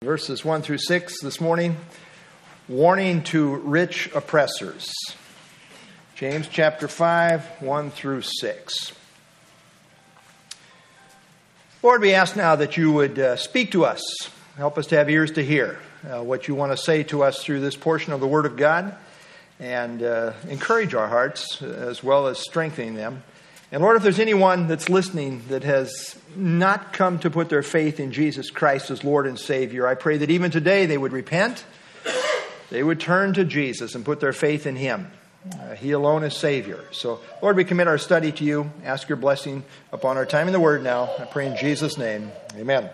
verses 1 through 6 this morning. Warning to rich oppressors. James chapter 5, 1 through 6. Lord, we ask now that you would speak to us. Help us to have ears to hear what you want to say to us through this portion of the Word of God, and encourage our hearts as well as strengthening them. And Lord, if there's anyone that's listening that has not come to put their faith in Jesus Christ as Lord and Savior, I pray that even today they would repent, they would turn to Jesus and put their faith in Him. He alone is Savior. So, Lord, we commit our study to you. Ask your blessing upon our time in the Word now. I pray in Jesus' name. Amen.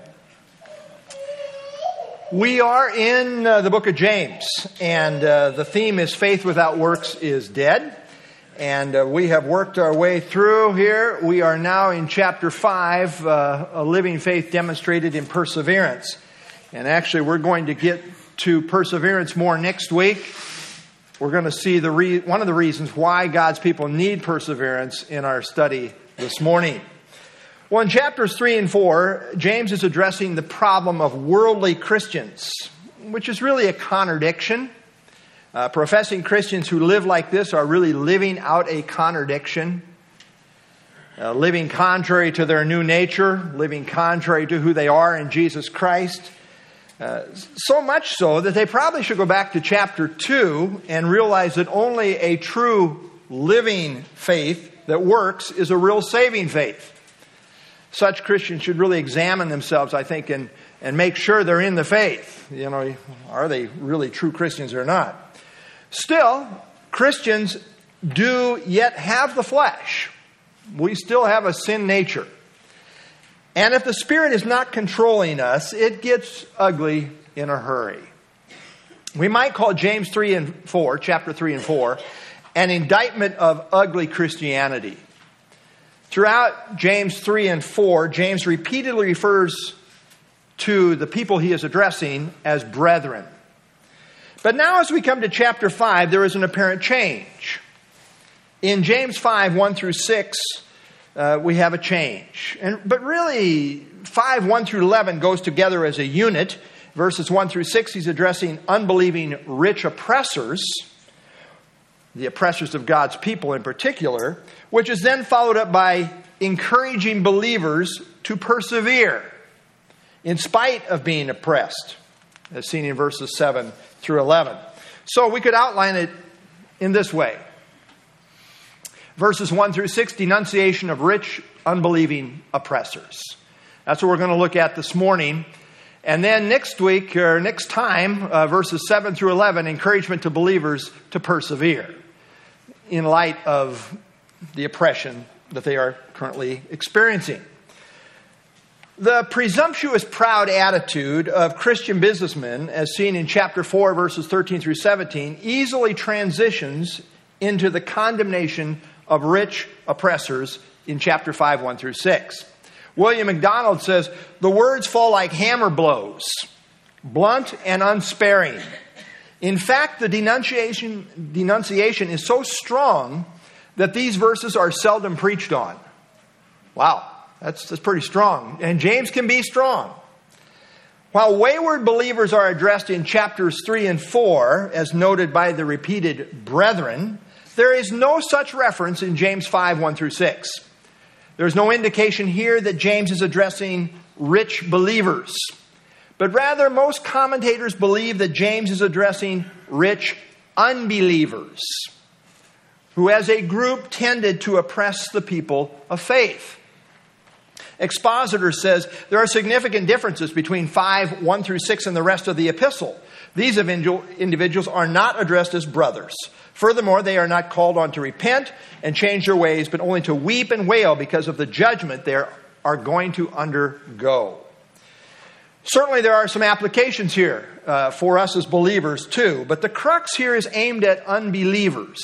We are in the book of James, and the theme is faith without works is dead. And we have worked our way through here. We are now in chapter 5, a living faith demonstrated in perseverance. And actually, we're going to get to perseverance more next week. We're going to see one of the reasons why God's people need perseverance in our study this morning. Well, in chapters 3 and 4, James is addressing the problem of worldly Christians, which is really a contradiction. Professing Christians who live like this are really living out a contradiction, living contrary to their new nature, living contrary to who they are in Jesus Christ. So much so that they probably should go back to chapter 2 and realize that only a true living faith that works is a real saving faith. Such Christians should really examine themselves, I think, and make sure they're in the faith. You know, are they really true Christians or not? Still, Christians do yet have the flesh. We still have a sin nature. And if the Spirit is not controlling us, it gets ugly in a hurry. We might call James 3 and 4, chapter 3 and 4, an indictment of ugly Christianity. Throughout James 3 and 4, James repeatedly refers to the people he is addressing as brethren. But now as we come to chapter 5, there is an apparent change. In James 5, 1 through 6, we have a change. But really, 5, 1 through 11 goes together as a unit. Verses 1 through 6, he's addressing unbelieving rich oppressors, the oppressors of God's people in particular, which is then followed up by encouraging believers to persevere in spite of being oppressed, as seen in verses 7 through 11. So we could outline it in this way. Verses 1 through 6, denunciation of rich, unbelieving oppressors. That's what we're going to look at this morning. And then next week, or next time, verses 7 through 11, encouragement to believers to persevere in light of the oppression that they are currently experiencing. The presumptuous, proud attitude of Christian businessmen, as seen in chapter 4, verses 13 through 17, easily transitions into the condemnation of rich oppressors in chapter 5, 1 through 6. William MacDonald says, the words fall like hammer blows, blunt and unsparing. In fact, the denunciation is so strong that these verses are seldom preached on. Wow. That's pretty strong. And James can be strong. While wayward believers are addressed in chapters 3 and 4, as noted by the repeated brethren, there is no such reference in James 5, 1 through 6. There's no indication here that James is addressing rich believers. But rather, most commentators believe that James is addressing rich unbelievers, who as a group tended to oppress the people of faith. Expositor says there are significant differences between 5, 1 through 6 and the rest of the epistle. These individuals are not addressed as brothers. Furthermore, they are not called on to repent and change their ways, but only to weep and wail because of the judgment they are going to undergo. Certainly there are some applications here for us as believers too, but the crux here is aimed at unbelievers.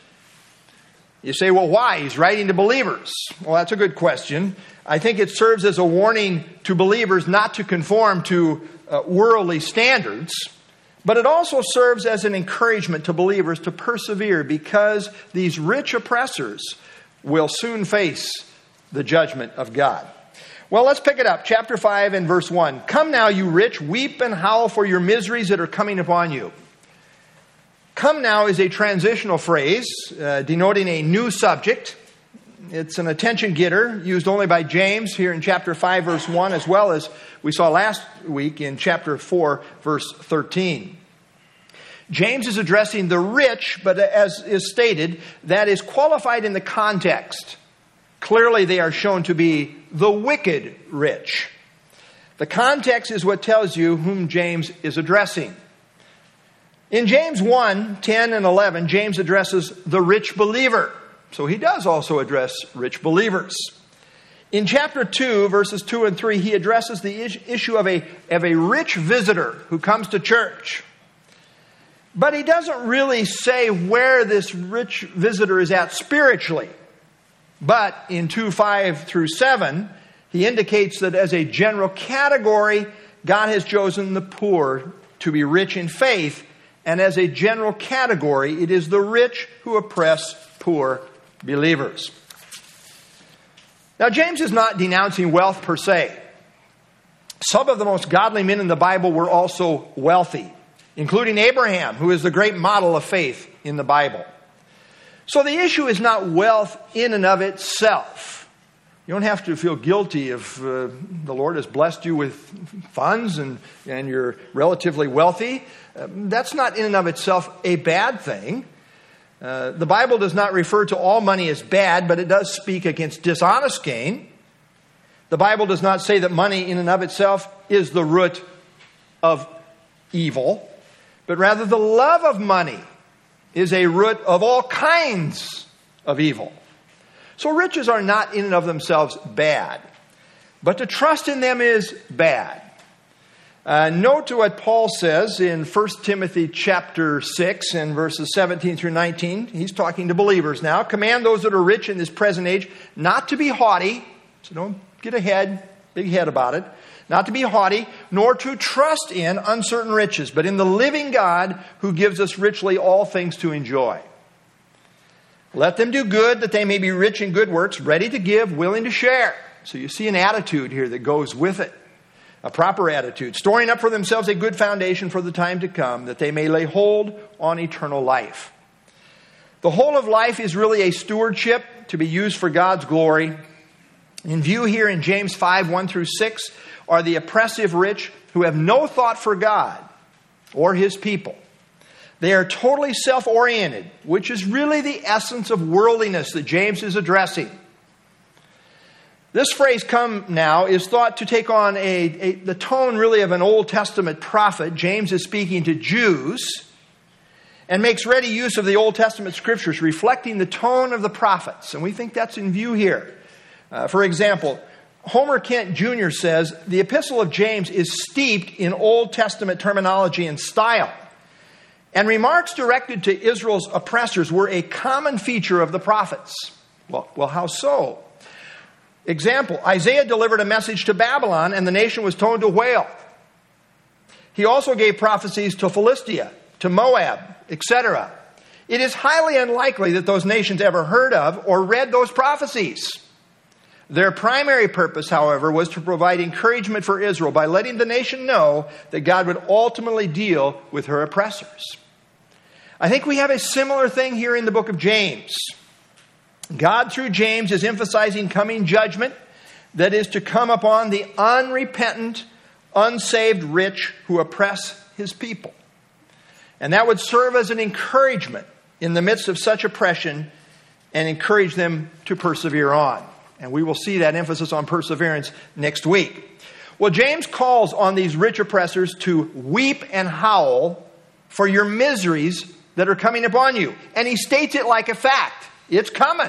You say, well, why? He's writing to believers. Well, that's a good question. I think it serves as a warning to believers not to conform to worldly standards, but it also serves as an encouragement to believers to persevere because these rich oppressors will soon face the judgment of God. Well, let's pick it up. Chapter 5 and verse 1. Come now, you rich, weep and howl for your miseries that are coming upon you. Come now is a transitional phrase denoting a new subject. It's an attention getter used only by James here in chapter 5, verse 1, as well as we saw last week in chapter 4, verse 13. James is addressing the rich, but as is stated, that is qualified in the context. Clearly, they are shown to be the wicked rich. The context is what tells you whom James is addressing. In James 1, 10 and 11, James addresses the rich believer. So he does also address rich believers. In chapter 2, verses 2 and 3, he addresses the issue of a rich visitor who comes to church. But he doesn't really say where this rich visitor is at spiritually. But in 2:5 through 7, he indicates that as a general category, God has chosen the poor to be rich in faith. And as a general category, it is the rich who oppress poor believers. Now, James is not denouncing wealth per se. Some of the most godly men in the Bible were also wealthy, including Abraham, who is the great model of faith in the Bible. So the issue is not wealth in and of itself. You don't have to feel guilty if the Lord has blessed you with funds and you're relatively wealthy. That's not in and of itself a bad thing. The Bible does not refer to all money as bad, but it does speak against dishonest gain. The Bible does not say that money in and of itself is the root of evil, but rather the love of money is a root of all kinds of evil. So riches are not in and of themselves bad, but to trust in them is bad. Note to what Paul says in 1 Timothy chapter 6 and verses 17 through 19. He's talking to believers now. Command those that are rich in this present age not to be haughty. So don't get big head about it. Not to be haughty, nor to trust in uncertain riches, but in the living God who gives us richly all things to enjoy. Let them do good, that they may be rich in good works, ready to give, willing to share. So you see an attitude here that goes with it. A proper attitude, storing up for themselves a good foundation for the time to come, that they may lay hold on eternal life. The whole of life is really a stewardship to be used for God's glory. In view here in James 5, 1 through 6, are the oppressive rich who have no thought for God or His people. They are totally self-oriented, which is really the essence of worldliness that James is addressing. This phrase, come now, is thought to take on the tone really of an Old Testament prophet. James is speaking to Jews and makes ready use of the Old Testament scriptures, reflecting the tone of the prophets. And we think that's in view here. For example, Homer Kent Jr. says, the epistle of James is steeped in Old Testament terminology and style. And remarks directed to Israel's oppressors were a common feature of the prophets. Well, how so? Example, Isaiah delivered a message to Babylon and the nation was told to wail. He also gave prophecies to Philistia, to Moab, etc. It is highly unlikely that those nations ever heard of or read those prophecies. Their primary purpose, however, was to provide encouragement for Israel by letting the nation know that God would ultimately deal with her oppressors. I think we have a similar thing here in the book of James. God, through James, is emphasizing coming judgment that is to come upon the unrepentant, unsaved rich who oppress His people. And that would serve as an encouragement in the midst of such oppression and encourage them to persevere on. And we will see that emphasis on perseverance next week. Well, James calls on these rich oppressors to weep and howl for your miseries that are coming upon you. And he states it like a fact. It's coming.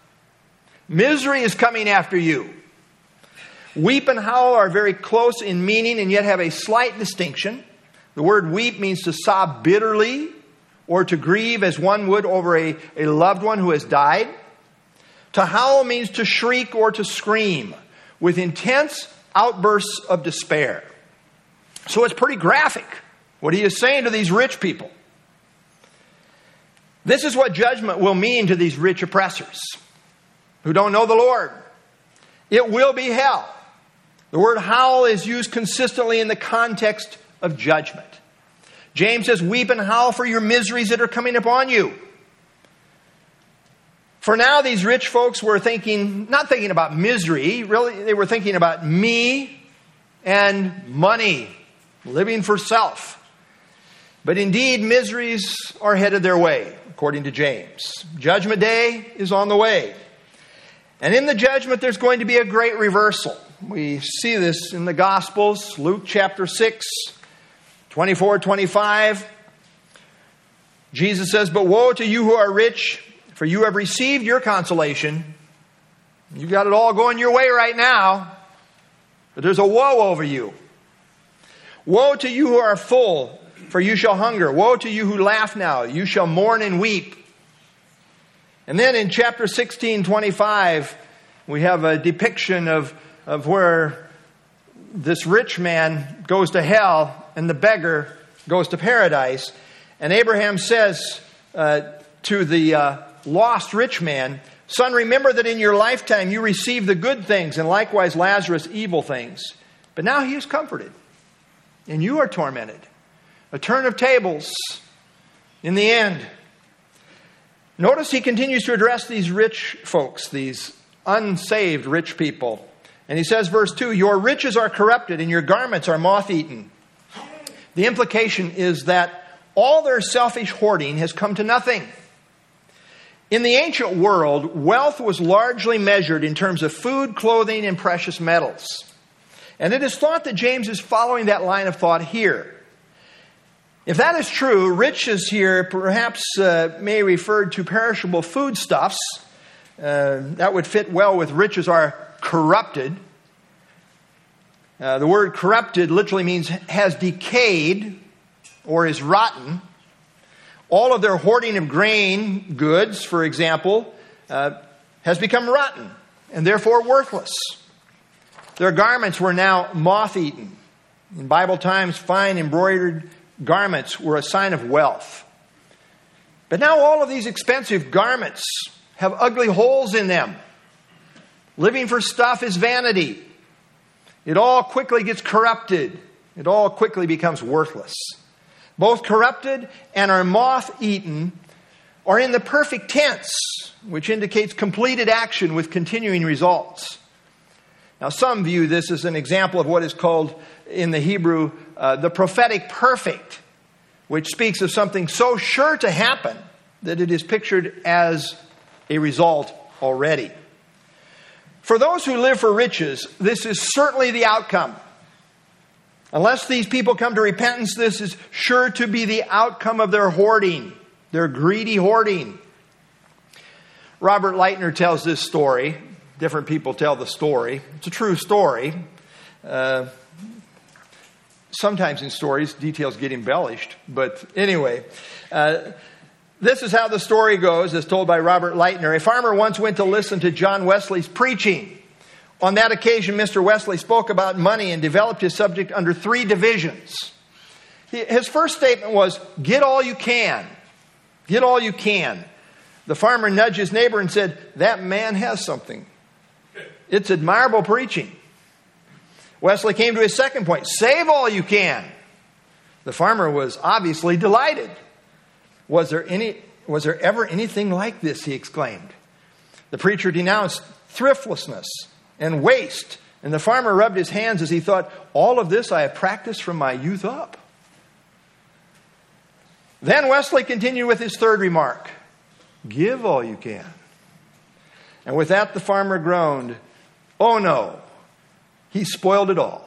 Misery is coming after you. Weep and howl are very close in meaning and yet have a slight distinction. The word weep means to sob bitterly or to grieve as one would over a loved one who has died. To howl means to shriek or to scream with intense outbursts of despair. So it's pretty graphic what he is saying to these rich people. This is what judgment will mean to these rich oppressors who don't know the Lord. It will be hell. The word howl is used consistently in the context of judgment. James says, weep and howl for your miseries that are coming upon you. For now, these rich folks were not thinking about misery. Really, they were thinking about me and money, living for self. But indeed, miseries are headed their way, according to James. Judgment Day is on the way. And in the judgment, there's going to be a great reversal. We see this in the Gospels, Luke chapter 6, 24, 25. Jesus says, but woe to you who are rich, for you have received your consolation. You got it all going your way right now. But there's a woe over you. Woe to you who are full, for you shall hunger. Woe to you who laugh now, you shall mourn and weep. And then in chapter 16, 25, we have a depiction of where this rich man goes to hell and the beggar goes to paradise. And Abraham says to the lost rich man, son, remember that in your lifetime you received the good things, and likewise Lazarus evil things. But now he is comforted, and you are tormented. A turn of tables in the end. Notice he continues to address these rich folks, these unsaved rich people. And he says, verse 2, your riches are corrupted and your garments are moth-eaten. The implication is that all their selfish hoarding has come to nothing. In the ancient world, wealth was largely measured in terms of food, clothing, and precious metals. And it is thought that James is following that line of thought here. If that is true, riches here perhaps may refer to perishable foodstuffs. That would fit well with riches are corrupted. The word corrupted literally means has decayed or is rotten. All of their hoarding of grain goods, for example, has become rotten and therefore worthless. Their garments were now moth-eaten. In Bible times, fine embroidered garments were a sign of wealth. But now all of these expensive garments have ugly holes in them. Living for stuff is vanity. It all quickly gets corrupted. It all quickly becomes worthless. Both corrupted and are moth-eaten are in the perfect tense, which indicates completed action with continuing results. Now, some view this as an example of what is called in the Hebrew the prophetic perfect, which speaks of something so sure to happen that it is pictured as a result already. For those who live for riches, this is certainly the outcome. Unless these people come to repentance, this is sure to be the outcome of their hoarding, their greedy hoarding. Robert Lightner tells this story. Different people tell the story. It's a true story. Sometimes in stories, details get embellished. But anyway, this is how the story goes, as told by Robert Lightner. A farmer once went to listen to John Wesley's preaching. On that occasion, Mr. Wesley spoke about money and developed his subject under 3 divisions. His first statement was, get all you can. Get all you can. The farmer nudged his neighbor and said, that man has something. It's admirable preaching. Wesley came to his second point, save all you can. The farmer was obviously delighted. Was there ever anything like this, he exclaimed. The preacher denounced thriftlessness and waste, and the farmer rubbed his hands as he thought, all of this I have practiced from my youth up. Then Wesley continued with his third remark, give all you can. And with that the farmer groaned, oh no, he spoiled it all.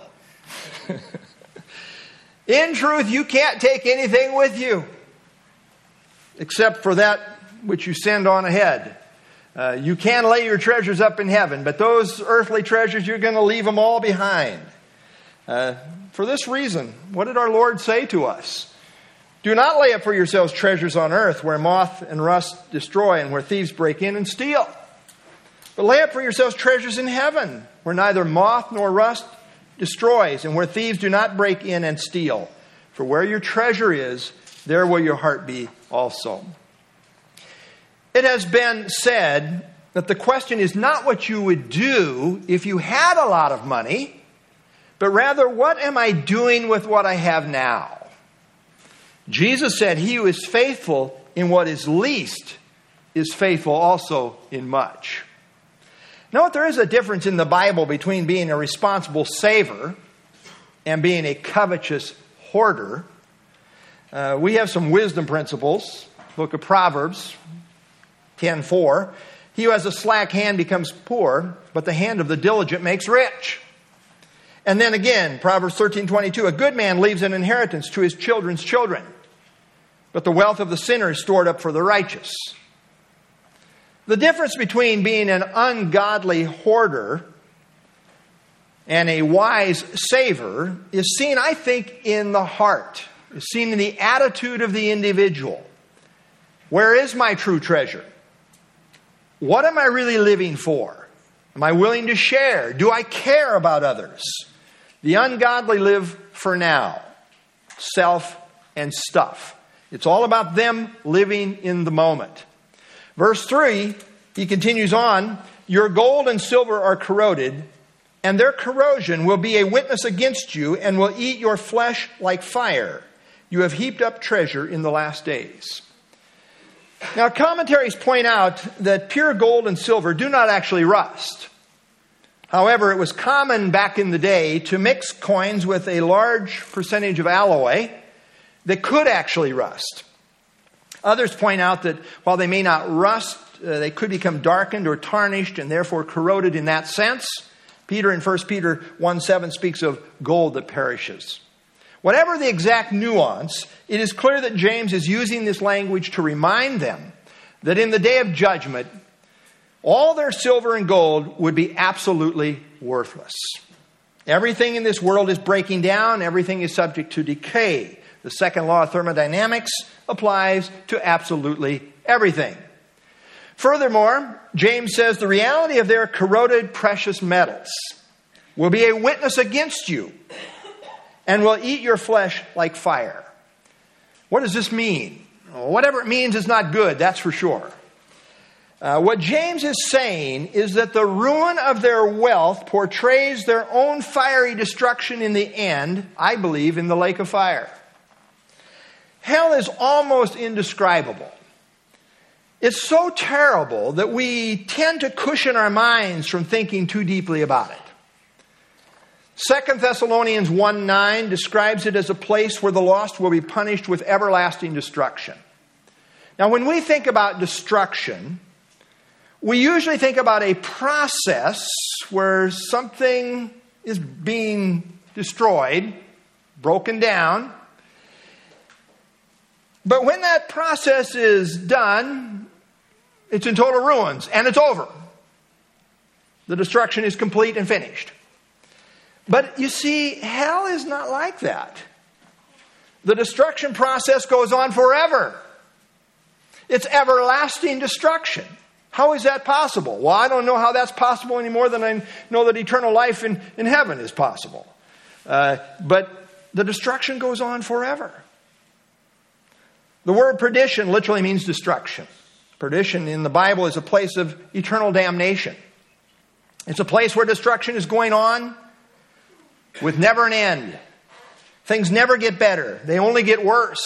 In truth, you can't take anything with you except for that which you send on ahead. You can lay your treasures up in heaven, but those earthly treasures, you're going to leave them all behind. For this reason, what did our Lord say to us? Do not lay up for yourselves treasures on earth where moth and rust destroy and where thieves break in and steal. But lay up for yourselves treasures in heaven where neither moth nor rust destroys and where thieves do not break in and steal. For where your treasure is, there will your heart be also. It has been said that the question is not what you would do if you had a lot of money, but rather, what am I doing with what I have now? Jesus said, he who is faithful in what is least is faithful also in much. Note there is a difference in the Bible between being a responsible saver and being a covetous hoarder. We have some wisdom principles. Book of Proverbs 10:4. He who has a slack hand becomes poor, but the hand of the diligent makes rich. And then again, Proverbs 13:22. A good man leaves an inheritance to his children's children, but the wealth of the sinner is stored up for the righteous. The difference between being an ungodly hoarder and a wise saver is seen, I think, in the heart. Is seen in the attitude of the individual. Where is my true treasure? What am I really living for? Am I willing to share? Do I care about others? The ungodly live for now. Self and stuff. It's all about them living in the moment. Verse 3, he continues on, your gold and silver are corroded, and their corrosion will be a witness against you and will eat your flesh like fire. You have heaped up treasure in the last days. Now, commentaries point out that pure gold and silver do not actually rust. However, it was common back in the day to mix coins with a large percentage of alloy that could actually rust. Others point out that while they may not rust, they could become darkened or tarnished and therefore corroded in that sense. Peter in 1 Peter 1:7 speaks of gold that perishes. Whatever the exact nuance, it is clear that James is using this language to remind them that in the day of judgment, all their silver and gold would be absolutely worthless. Everything in this world is breaking down. Everything is subject to decay. The second law of thermodynamics applies to absolutely everything. Furthermore, James says the reality of their corroded precious metals will be a witness against you and will eat your flesh like fire. What does this mean? Whatever it means is not good, that's for sure. What James is saying is that the ruin of their wealth portrays their own fiery destruction in the end, I believe, in the lake of fire. Hell is almost indescribable. It's so terrible that we tend to cushion our minds from thinking too deeply about it. 2 Thessalonians 1:9 describes it as a place where the lost will be punished with everlasting destruction. Now, when we think about destruction, we usually think about a process where something is being destroyed, broken down. But when that process is done, it's in total ruins and it's over. The destruction is complete and finished. But you see, hell is not like that. The destruction process goes on forever. It's everlasting destruction. How is that possible? Well, I don't know how that's possible any more than I know that eternal life in heaven is possible. But the destruction goes on forever. The word perdition literally means destruction. Perdition in the Bible is a place of eternal damnation. It's a place where destruction is going on with never an end. Things never get better. They only get worse.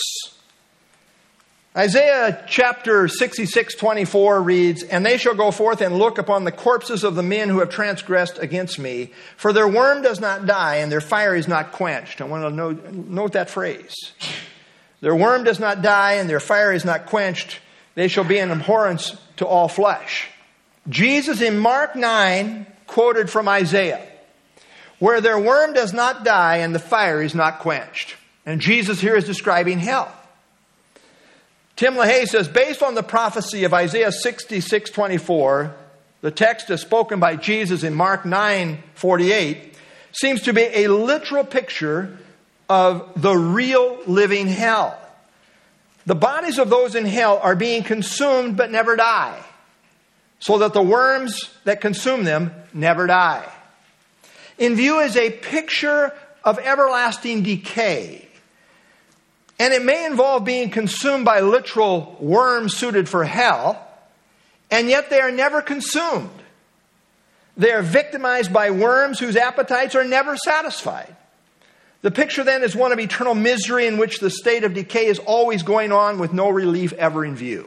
Isaiah chapter 66:24 reads, and they shall go forth and look upon the corpses of the men who have transgressed against me, for their worm does not die and their fire is not quenched. I want to note that phrase. Their worm does not die and their fire is not quenched. They shall be an abhorrence to all flesh. Jesus in Mark 9 quoted from Isaiah, where their worm does not die and the fire is not quenched. And Jesus here is describing hell. Tim LaHaye says, based on the prophecy of Isaiah 66:24, the text as spoken by Jesus in Mark 9:48 seems to be a literal picture of the real living hell. The bodies of those in hell are being consumed but never die, so that the worms that consume them never die. In view is a picture of everlasting decay. And it may involve being consumed by literal worms suited for hell, and yet they are never consumed. They are victimized by worms whose appetites are never satisfied. The picture then is one of eternal misery in which the state of decay is always going on with no relief ever in view.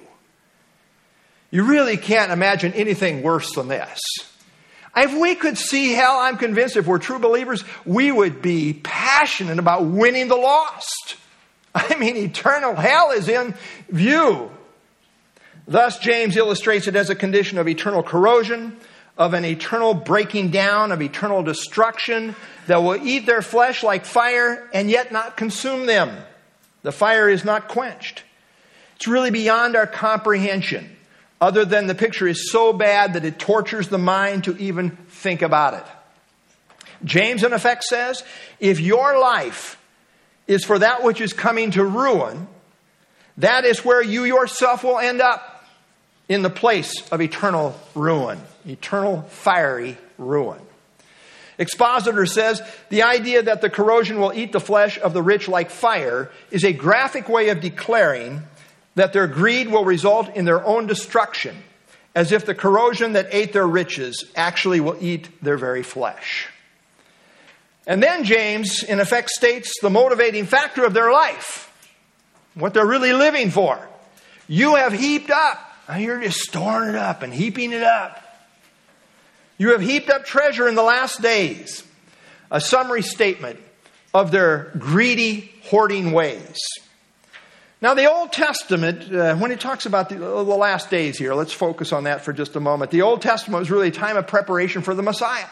You really can't imagine anything worse than this. If we could see hell, I'm convinced if we're true believers, we would be passionate about winning the lost. I mean, eternal hell is in view. Thus, James illustrates it as a condition of eternal corrosion, of an eternal breaking down, of eternal destruction that will eat their flesh like fire and yet not consume them. The fire is not quenched. It's really beyond our comprehension, other than the picture is so bad that it tortures the mind to even think about it. James, in effect, says, if your life is for that which is coming to ruin, that is where you yourself will end up, in the place of eternal ruin, eternal fiery ruin. Expositor says, the idea that the corrosion will eat the flesh of the rich like fire is a graphic way of declaring that their greed will result in their own destruction, as if the corrosion that ate their riches actually will eat their very flesh. And then James, in effect, states the motivating factor of their life, what they're really living for. You have heaped up. You're just storing it up and heaping it up. You have heaped up treasure in the last days. A summary statement of their greedy, hoarding ways. Now, the Old Testament, when it talks about the last days here, let's focus on that for just a moment. The Old Testament was really a time of preparation for the Messiah,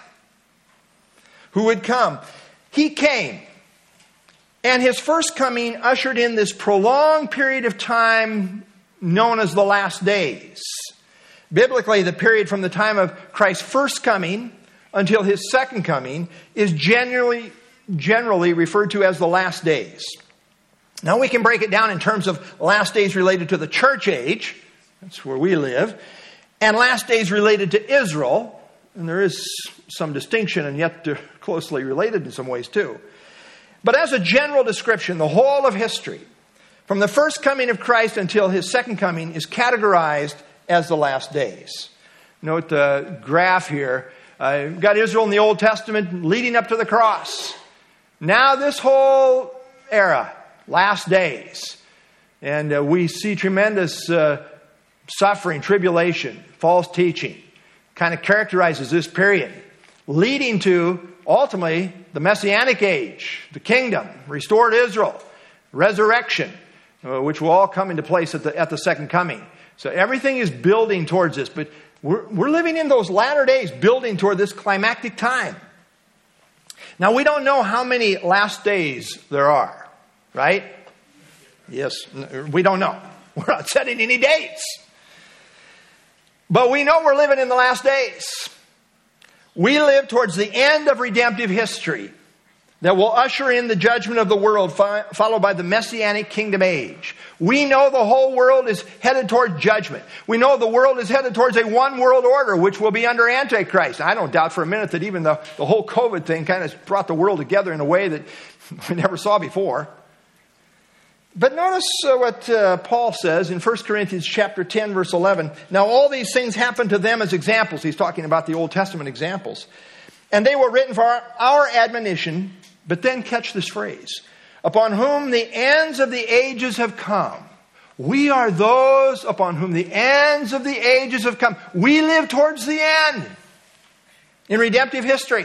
who would come. He came. And his first coming ushered in this prolonged period of time known as the last days. Biblically, the period from the time of Christ's first coming until his second coming is generally referred to as the last days. Now we can break it down in terms of last days related to the church age, that's where we live, and last days related to Israel, and there is some distinction and yet they're closely related in some ways too. But as a general description, the whole of history, from the first coming of Christ until his second coming, is categorized as the last days. Note the graph here. We've got Israel in the Old Testament leading up to the cross. Now this whole era, last days. And we see tremendous suffering, tribulation, false teaching. Kind of characterizes this period, leading to, ultimately, the Messianic age, the kingdom, restored Israel, resurrection, which will all come into place at the second coming. So everything is building towards this, but we're living in those latter days, building toward this climactic time. Now, we don't know how many last days there are, right? Yes, we don't know. We're not setting any dates. But we know we're living in the last days. We live towards the end of redemptive history that will usher in the judgment of the world, followed by the Messianic kingdom age. We know the whole world is headed toward judgment. We know the world is headed towards a one world order, which will be under Antichrist. I don't doubt for a minute that even the whole COVID thing kind of brought the world together in a way that we never saw before. But notice what Paul says in 1 Corinthians chapter 10, verse 11. Now all these things happened to them as examples. He's talking about the Old Testament examples. And they were written for our admonition. But then catch this phrase. Upon whom the ends of the ages have come. We are those upon whom the ends of the ages have come. We live towards the end in redemptive history.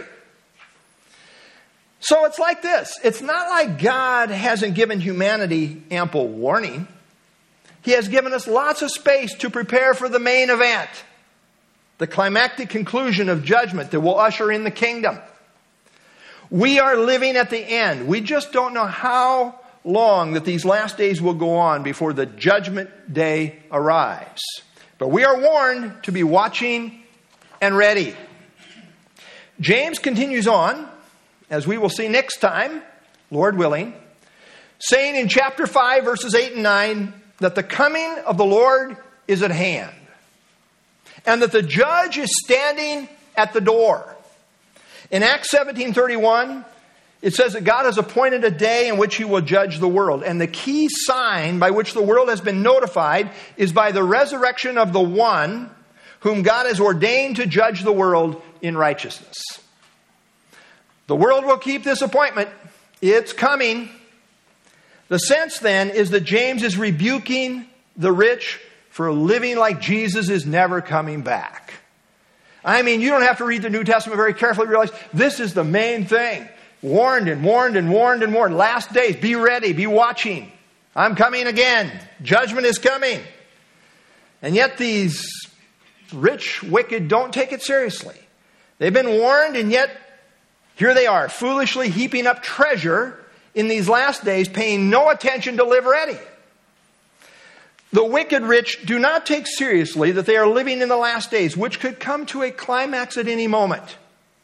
So it's like this. It's not like God hasn't given humanity ample warning. He has given us lots of space to prepare for the main event, the climactic conclusion of judgment that will usher in the kingdom. We are living at the end. We just don't know how long that these last days will go on before the judgment day arrives. But we are warned to be watching and ready. James continues on, as we will see next time, Lord willing, saying in chapter 5, verses 8 and 9, that the coming of the Lord is at hand, and that the judge is standing at the door. In Acts 17:31, it says that God has appointed a day in which he will judge the world. And the key sign by which the world has been notified is by the resurrection of the one whom God has ordained to judge the world in righteousness. The world will keep this appointment. It's coming. The sense then is that James is rebuking the rich for living like Jesus is never coming back. I mean, you don't have to read the New Testament very carefully to realize this is the main thing. Warned and warned and warned and warned. Last days, be ready, be watching. I'm coming again. Judgment is coming. And yet these rich, wicked don't take it seriously. They've been warned, and yet here they are, foolishly heaping up treasure in these last days, paying no attention to live ready. The wicked rich do not take seriously that they are living in the last days, which could come to a climax at any moment.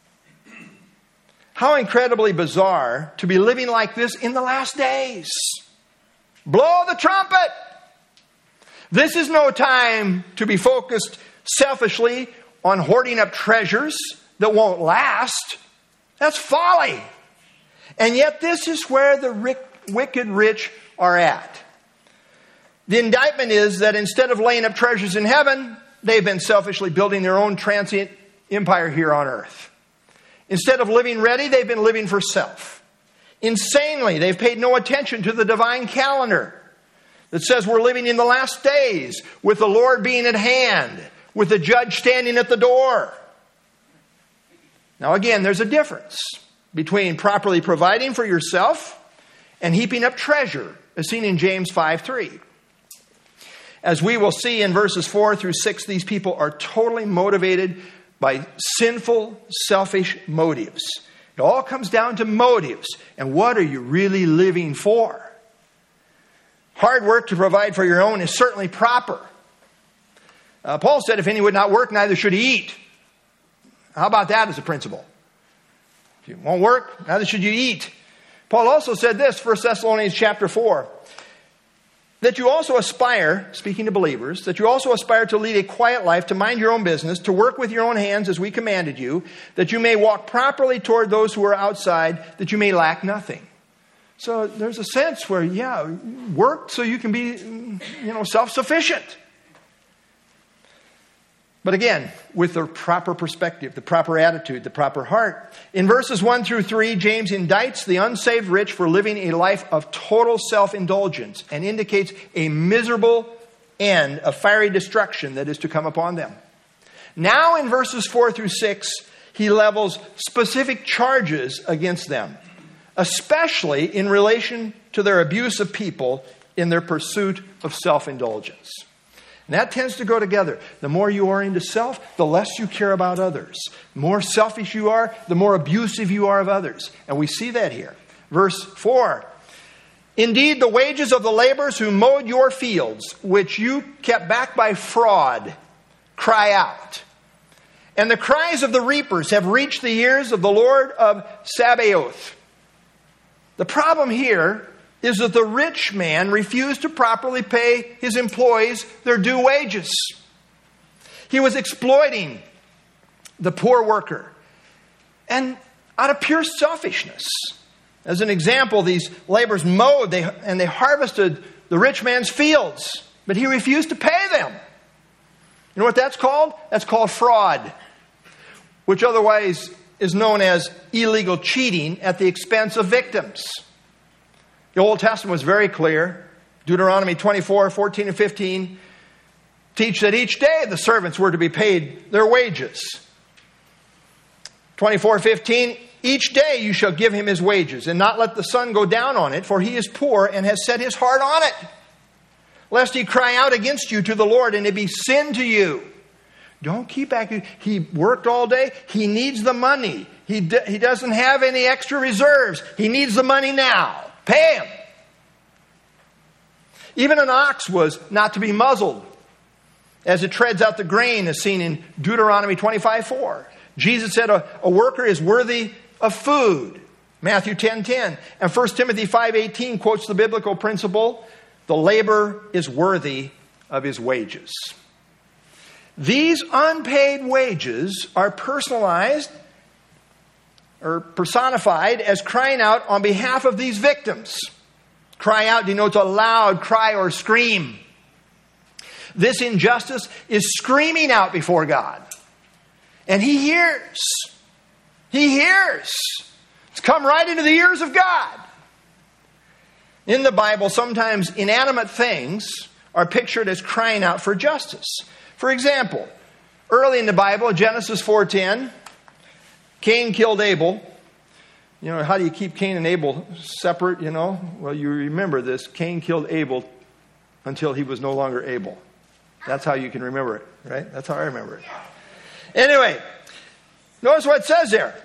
How incredibly bizarre to be living like this in the last days. Blow the trumpet! This is no time to be focused selfishly on hoarding up treasures that won't last. That's folly. And yet this is where the wicked rich are at. The indictment is that instead of laying up treasures in heaven, they've been selfishly building their own transient empire here on earth. Instead of living ready, they've been living for self. Insanely, they've paid no attention to the divine calendar that says we're living in the last days with the Lord being at hand, with the judge standing at the door. Now again, there's a difference between properly providing for yourself and heaping up treasure, as seen in James 5:3. As we will see in verses 4 through 6, these people are totally motivated by sinful, selfish motives. It all comes down to motives. And what are you really living for? Hard work to provide for your own is certainly proper. Paul said, if any would not work, neither should he eat. How about that as a principle? If you won't work, neither should you eat. Paul also said this, 1 Thessalonians chapter 4, that you also aspire, speaking to believers, that you also aspire to lead a quiet life, to mind your own business, to work with your own hands as we commanded you, that you may walk properly toward those who are outside, that you may lack nothing. So there's a sense where, work so you can be, self-sufficient. But again, with the proper perspective, the proper attitude, the proper heart. In verses 1 through 3, James indicts the unsaved rich for living a life of total self-indulgence and indicates a miserable end of fiery destruction that is to come upon them. Now in verses 4 through 6, he levels specific charges against them, especially in relation to their abuse of people in their pursuit of self-indulgence. And that tends to go together. The more you are into self, the less you care about others. The more selfish you are, the more abusive you are of others. And we see that here. Verse 4. Indeed, the wages of the laborers who mowed your fields, which you kept back by fraud, cry out. And the cries of the reapers have reached the ears of the Lord of Sabaoth. The problem here is that the rich man refused to properly pay his employees their due wages. He was exploiting the poor worker, and out of pure selfishness. As an example, these laborers mowed and they harvested the rich man's fields, but he refused to pay them. You know what that's called? That's called fraud, which otherwise is known as illegal cheating at the expense of victims. The Old Testament was very clear. Deuteronomy 24, 14 and 15 teach that each day the servants were to be paid their wages. 24:15, each day you shall give him his wages, and not let the sun go down on it, for he is poor and has set his heart on it. Lest he cry out against you to the Lord, and it be sin to you. Don't keep back. He worked all day. He needs the money. He doesn't have any extra reserves. He needs the money now. Pay him. Even an ox was not to be muzzled as it treads out the grain, as seen in Deuteronomy 25:4. Jesus said a worker is worthy of food, Matthew 10:10. And 1 Timothy 5:18 quotes the biblical principle, the laborer is worthy of his wages. These unpaid wages are personalized or personified as crying out on behalf of these victims. Cry out denotes a loud cry or scream. This injustice is screaming out before God. And He hears. He hears. It's come right into the ears of God. In the Bible, sometimes inanimate things are pictured as crying out for justice. For example, early in the Bible, Genesis 4:10, Cain killed Abel. You know, how do you keep Cain and Abel separate, you know? Well, you remember this. Cain killed Abel until he was no longer able. That's how you can remember it, right? That's how I remember it. Anyway, notice what it says there.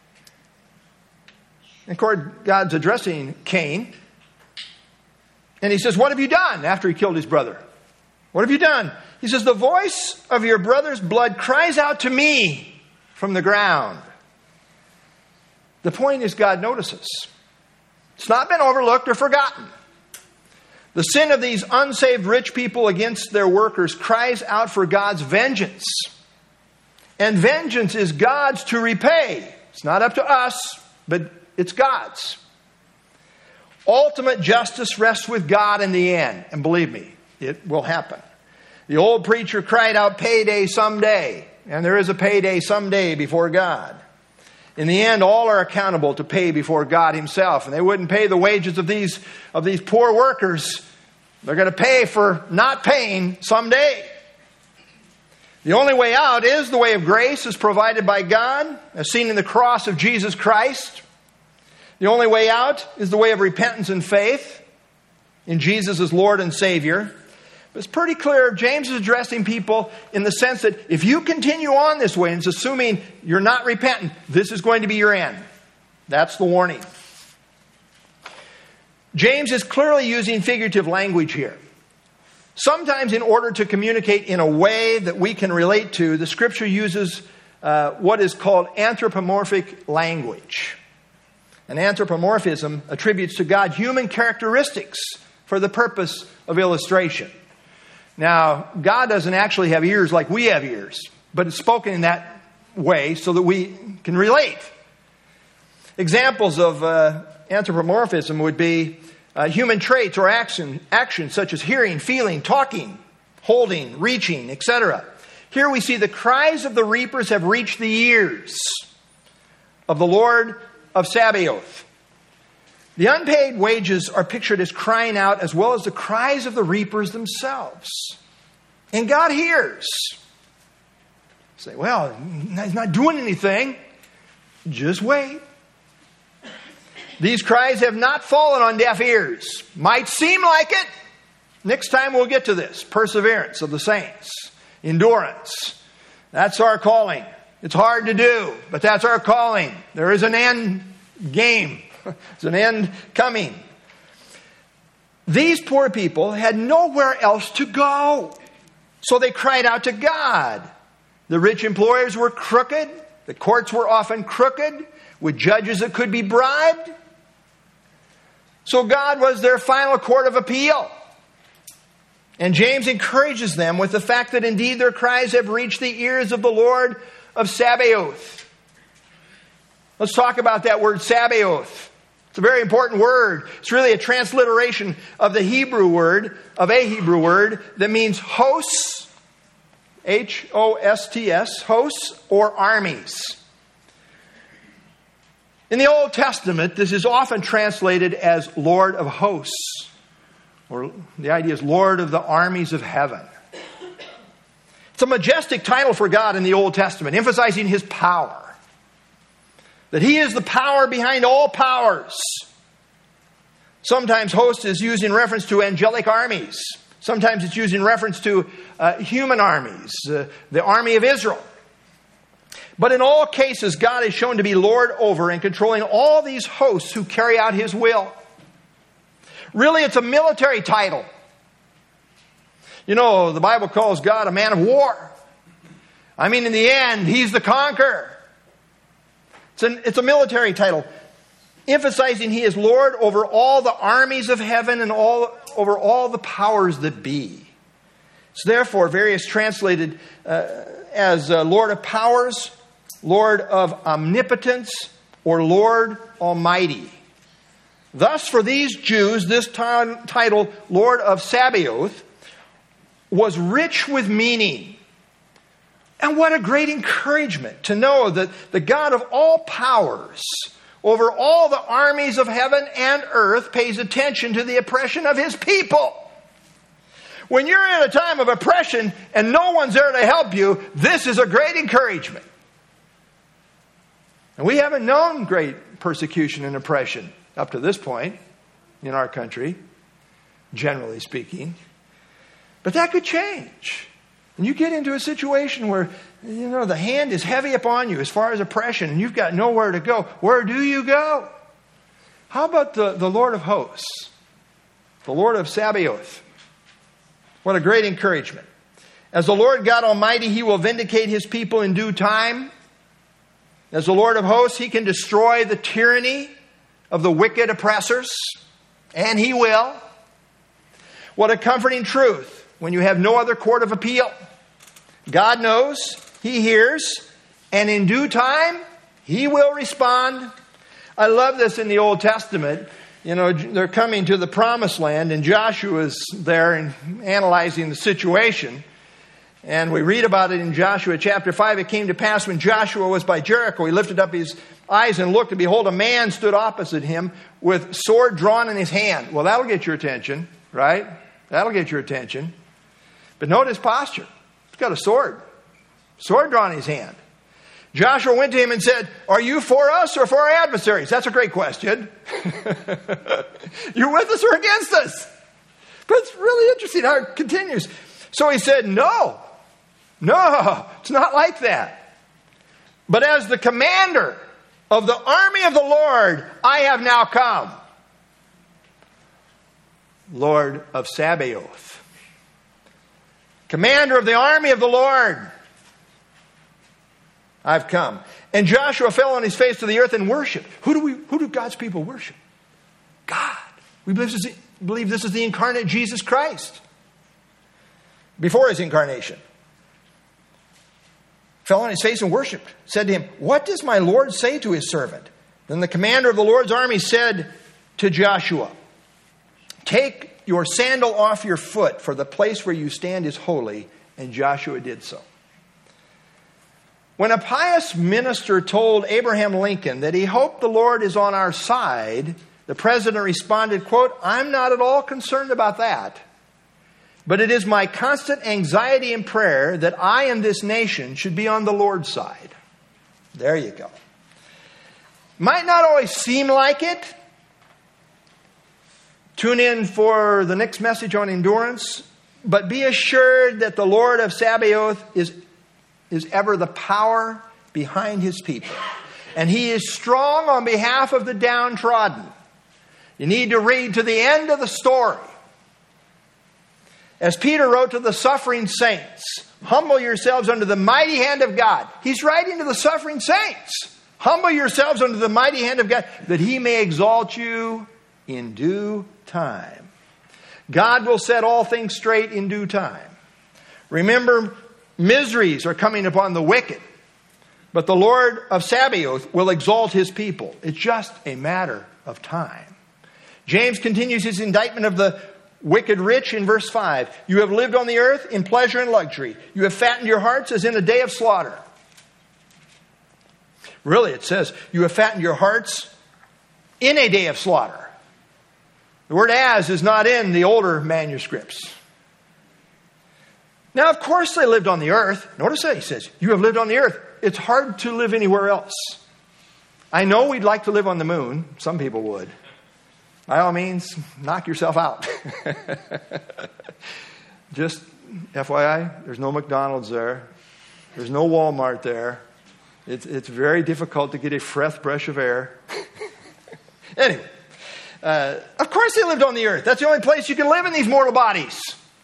Of course, God's addressing Cain. And He says, what have you done? After he killed his brother. What have you done? He says, the voice of your brother's blood cries out to me from the ground. The point is, God notices. It's not been overlooked or forgotten. The sin of these unsaved rich people against their workers cries out for God's vengeance. And vengeance is God's to repay. It's not up to us, but it's God's. Ultimate justice rests with God in the end. And believe me, it will happen. The old preacher cried out, payday someday. And there is a payday someday before God. In the end, all are accountable to pay before God Himself. And they wouldn't pay the wages of these poor workers. They're going to pay for not paying someday. The only way out is the way of grace as provided by God, as seen in the cross of Jesus Christ. The only way out is the way of repentance and faith in Jesus as Lord and Savior. But it's pretty clear James is addressing people in the sense that if you continue on this way, and it's assuming you're not repentant, this is going to be your end. That's the warning. James is clearly using figurative language here. Sometimes in order to communicate in a way that we can relate to, the Scripture uses what is called anthropomorphic language. An anthropomorphism attributes to God human characteristics for the purpose of illustration. Now, God doesn't actually have ears like we have ears, but it's spoken in that way so that we can relate. Examples of anthropomorphism would be human traits or actions such as hearing, feeling, talking, holding, reaching, etc. Here we see the cries of the reapers have reached the ears of the Lord of Sabaoth. The unpaid wages are pictured as crying out as well as the cries of the reapers themselves. And God hears. You say, well, He's not doing anything. Just wait. These cries have not fallen on deaf ears. Might seem like it. Next time we'll get to this. Perseverance of the saints. Endurance. That's our calling. It's hard to do, but that's our calling. There is an end game. There's an end coming. These poor people had nowhere else to go. So they cried out to God. The rich employers were crooked. The courts were often crooked, with judges that could be bribed. So God was their final court of appeal. And James encourages them with the fact that indeed their cries have reached the ears of the Lord of Sabaoth. Let's talk about that word Sabaoth. It's a very important word. It's really a transliteration of a Hebrew word that means hosts, H-O-S-T-S, hosts or armies. In the Old Testament, this is often translated as Lord of hosts, or the idea is Lord of the armies of heaven. It's a majestic title for God in the Old Testament, emphasizing His power. That He is the power behind all powers. Sometimes host is used in reference to angelic armies. Sometimes it's used in reference to human armies, the army of Israel. But in all cases, God is shown to be Lord over and controlling all these hosts who carry out His will. Really, it's a military title. You know, the Bible calls God a man of war. I mean, in the end, He's the conqueror. It's a military title, emphasizing He is Lord over all the armies of heaven and over all the powers that be. It's therefore various translated as Lord of powers, Lord of omnipotence, or Lord Almighty. Thus, for these Jews, this title, Lord of Sabaoth, was rich with meaning. And what a great encouragement to know that the God of all powers over all the armies of heaven and earth pays attention to the oppression of His people. When you're in a time of oppression and no one's there to help you, this is a great encouragement. And we haven't known great persecution and oppression up to this point in our country, generally speaking. But that could change. And you get into a situation where, the hand is heavy upon you as far as oppression, and you've got nowhere to go. Where do you go? How about the Lord of hosts? The Lord of Sabaoth. What a great encouragement. As the Lord God Almighty, He will vindicate His people in due time. As the Lord of hosts, He can destroy the tyranny of the wicked oppressors. And He will. What a comforting truth when you have no other court of appeal. God knows, He hears, and in due time, He will respond. I love this in the Old Testament. They're coming to the promised land, and Joshua's there and analyzing the situation. And we read about it in Joshua chapter 5. It came to pass when Joshua was by Jericho, he lifted up his eyes and looked, and behold, a man stood opposite him with sword drawn in his hand. Well, that'll get your attention, right? That'll get your attention. But note his posture. He's got a sword drawn in his hand. Joshua went to him and said, "Are you for us or for our adversaries?" That's a great question. You with us or against us? But it's really interesting how it continues. So he said, No, it's not like that. But as the commander of the army of the Lord, I have now come. Lord of Sabaoth. Commander of the army of the Lord, I've come. And Joshua fell on his face to the earth and worshiped. Who do God's people worship? God. We believe this is the incarnate Jesus Christ. Before His incarnation. Fell on his face and worshiped. Said to him, "What does my Lord say to His servant?" Then the commander of the Lord's army said to Joshua, "Take your sandal off your foot, for the place where you stand is holy." And Joshua did so. When a pious minister told Abraham Lincoln that he hoped the Lord is on our side, the president responded, quote, "I'm not at all concerned about that, but it is my constant anxiety and prayer that I and this nation should be on the Lord's side." There you go. Might not always seem like it. Tune in for the next message on endurance. But be assured that the Lord of Sabaoth is ever the power behind His people. And He is strong on behalf of the downtrodden. You need to read to the end of the story. As Peter wrote to the suffering saints, humble yourselves under the mighty hand of God. He's writing to the suffering saints. Humble yourselves under the mighty hand of God, that He may exalt you in due time. God will set all things straight in due time. Remember, miseries are coming upon the wicked, but the Lord of Sabaoth will exalt His people. It's just a matter of time. James continues his indictment of the wicked rich in verse 5. You have lived on the earth in pleasure and luxury. You have fattened your hearts as in a day of slaughter. Really, it says, you have fattened your hearts in a day of slaughter. The word "as" is not in the older manuscripts. Now, of course, they lived on the earth. Notice that he says, you have lived on the earth. It's hard to live anywhere else. I know we'd like to live on the moon. Some people would. By all means, knock yourself out. Just FYI, there's no McDonald's there. There's no Walmart there. It's very difficult to get a fresh breath of air. Anyway, of course they lived on the earth. That's the only place you can live in these mortal bodies.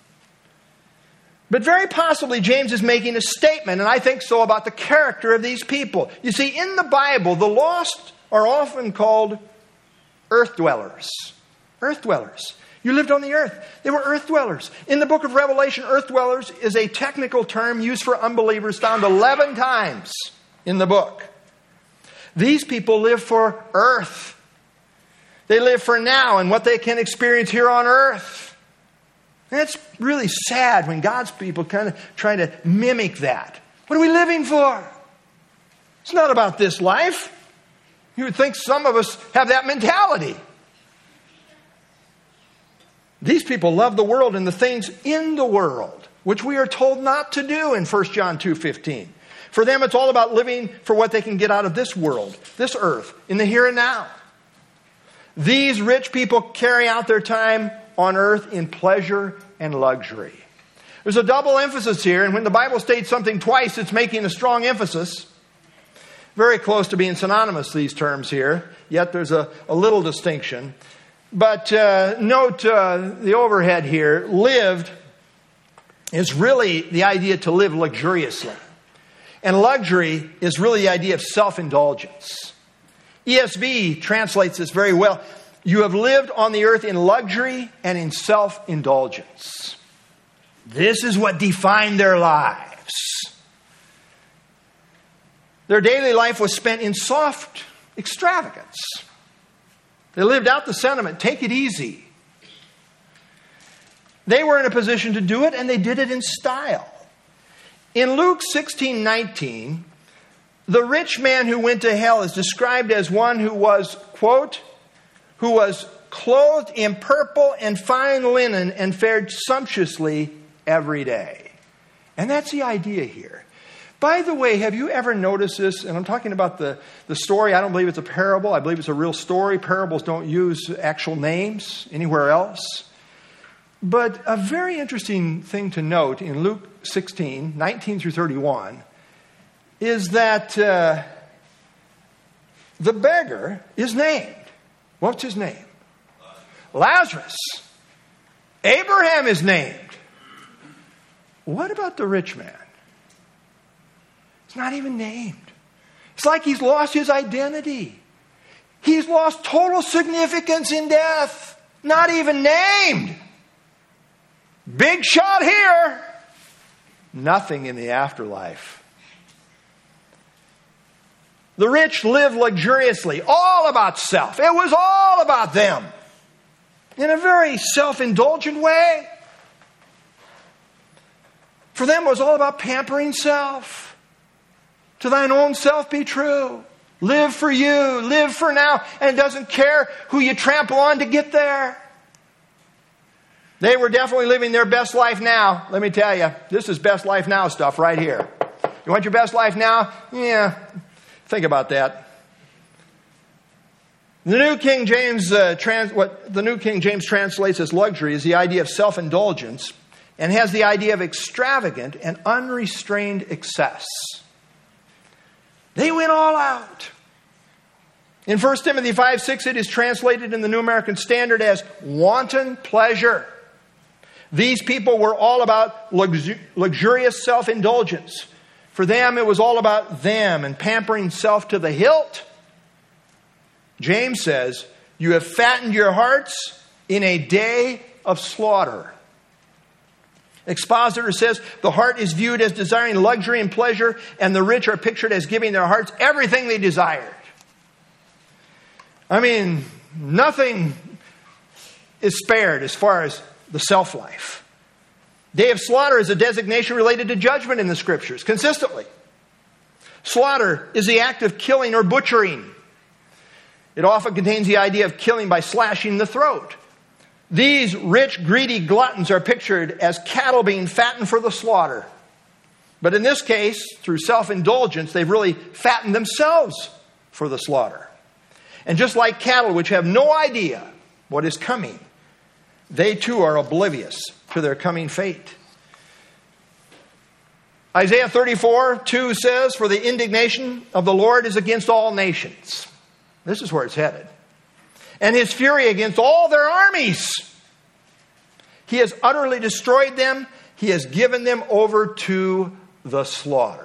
But very possibly James is making a statement, and I think so, about the character of these people. You see, in the Bible, the lost are often called earth dwellers. Earth dwellers. You lived on the earth. They were earth dwellers. In the book of Revelation, earth dwellers is a technical term used for unbelievers, found 11 times in the book. These people live for earth. They live for now and what they can experience here on earth. And it's really sad when God's people kind of try to mimic that. What are we living for? It's not about this life. You would think some of us have that mentality. These people love the world and the things in the world, which we are told not to do in 1 John 2:15. For them, it's all about living for what they can get out of this world, this earth, in the here and now. These rich people carry out their time on earth in pleasure and luxury. There's a double emphasis here, and when the Bible states something twice, it's making a strong emphasis. Very close to being synonymous, these terms here, yet there's a little distinction. But note the overhead here. Lived is really the idea to live luxuriously. And luxury is really the idea of self-indulgence. ESV translates this very well. You have lived on the earth in luxury and in self-indulgence. This is what defined their lives. Their daily life was spent in soft extravagance. They lived out the sentiment, take it easy. They were in a position to do it, and they did it in style. In Luke 16:19, the rich man who went to hell is described as one who was, quote, who was clothed in purple and fine linen and fared sumptuously every day. And that's the idea here. By the way, have you ever noticed this? And I'm talking about the story. I don't believe it's a parable. I believe it's a real story. Parables don't use actual names anywhere else. But a very interesting thing to note in Luke 16, 19 through 31, is that the beggar is named. What's his name? Lazarus. Abraham is named. What about the rich man? It's not even named. It's like he's lost his identity. He's lost total significance in death. Not even named. Big shot here. Nothing in the afterlife. The rich live luxuriously, all about self. It was all about them. In a very self-indulgent way. For them, it was all about pampering self. To thine own self be true. Live for you. Live for now. And it doesn't care who you trample on to get there. They were definitely living their best life now. Let me tell you, this is best life now stuff right here. You want your best life now? Yeah. Think about that. The New King James what the New King James translates as luxury is the idea of self-indulgence and has the idea of extravagant and unrestrained excess. They went all out. In 1 Timothy 5:6, it is translated in the New American Standard as wanton pleasure. These people were all about luxurious self-indulgence. For them, it was all about them and pampering self to the hilt. James says, you have fattened your hearts in a day of slaughter. Expositor says, the heart is viewed as desiring luxury and pleasure, and the rich are pictured as giving their hearts everything they desired. I mean, nothing is spared as far as the self-life. Day of slaughter is a designation related to judgment in the Scriptures, consistently. Slaughter is the act of killing or butchering. It often contains the idea of killing by slashing the throat. These rich, greedy gluttons are pictured as cattle being fattened for the slaughter. But in this case, through self-indulgence, they've really fattened themselves for the slaughter. And just like cattle, which have no idea what is coming, they too are oblivious to their coming fate. Isaiah 34:2 says, for the indignation of the Lord is against all nations. This is where it's headed. And his fury against all their armies. He has utterly destroyed them. He has given them over to the slaughter.